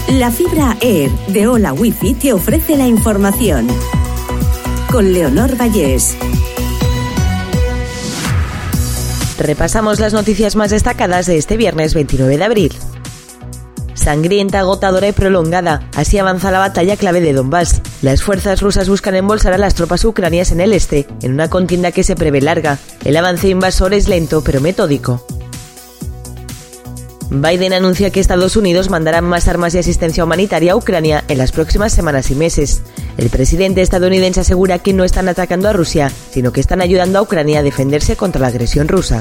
La fibra Air de Hola Wifi te ofrece la información. Con Leonor Vallés. Repasamos las noticias más destacadas de este viernes 29 de abril. Sangrienta, agotadora y prolongada. Así avanza la batalla clave de Donbass. Las fuerzas rusas buscan embolsar a las tropas ucranianas en el este, en una contienda que se prevé larga. El avance invasor es lento pero metódico. Biden anuncia que Estados Unidos mandará más armas y asistencia humanitaria a Ucrania en las próximas semanas y meses. El presidente estadounidense asegura que no están atacando a Rusia, sino que están ayudando a Ucrania a defenderse contra la agresión rusa.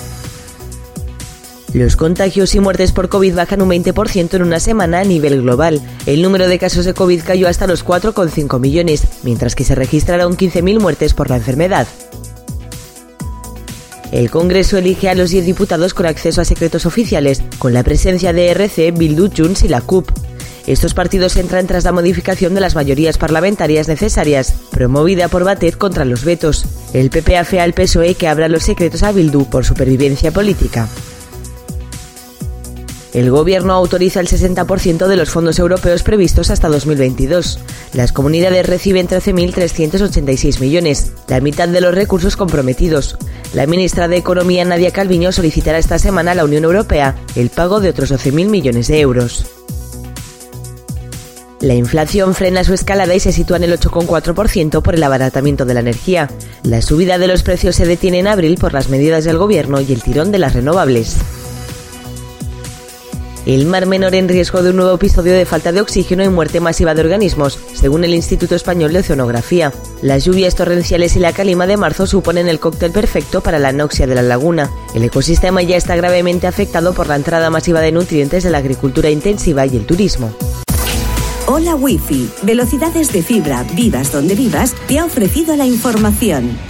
Los contagios y muertes por COVID bajan un 20% en una semana a nivel global. El número de casos de COVID cayó hasta los 4,5 millones, mientras que se registraron 15.000 muertes por la enfermedad. El Congreso elige a los 10 diputados con acceso a secretos oficiales, con la presencia de ERC, Bildu, Junts y la CUP. Estos partidos entran tras la modificación de las mayorías parlamentarias necesarias, promovida por Batet contra los vetos. El PP afea al PSOE que abra los secretos a Bildu por supervivencia política. El Gobierno autoriza el 60% de los fondos europeos previstos hasta 2022. Las comunidades reciben 13.386 millones, la mitad de los recursos comprometidos. La ministra de Economía, Nadia Calviño, solicitará esta semana a la Unión Europea el pago de otros 12.000 millones de euros. La inflación frena su escalada y se sitúa en el 8,4% por el abaratamiento de la energía. La subida de los precios se detiene en abril por las medidas del Gobierno y el tirón de las renovables. El Mar Menor en riesgo de un nuevo episodio de falta de oxígeno y muerte masiva de organismos, según el Instituto Español de Oceanografía. Las lluvias torrenciales y la calima de marzo suponen el cóctel perfecto para la anoxia de la laguna. El ecosistema ya está gravemente afectado por la entrada masiva de nutrientes de la agricultura intensiva y el turismo. Hola Wifi, velocidades de fibra, vivas donde vivas, te ha ofrecido la información.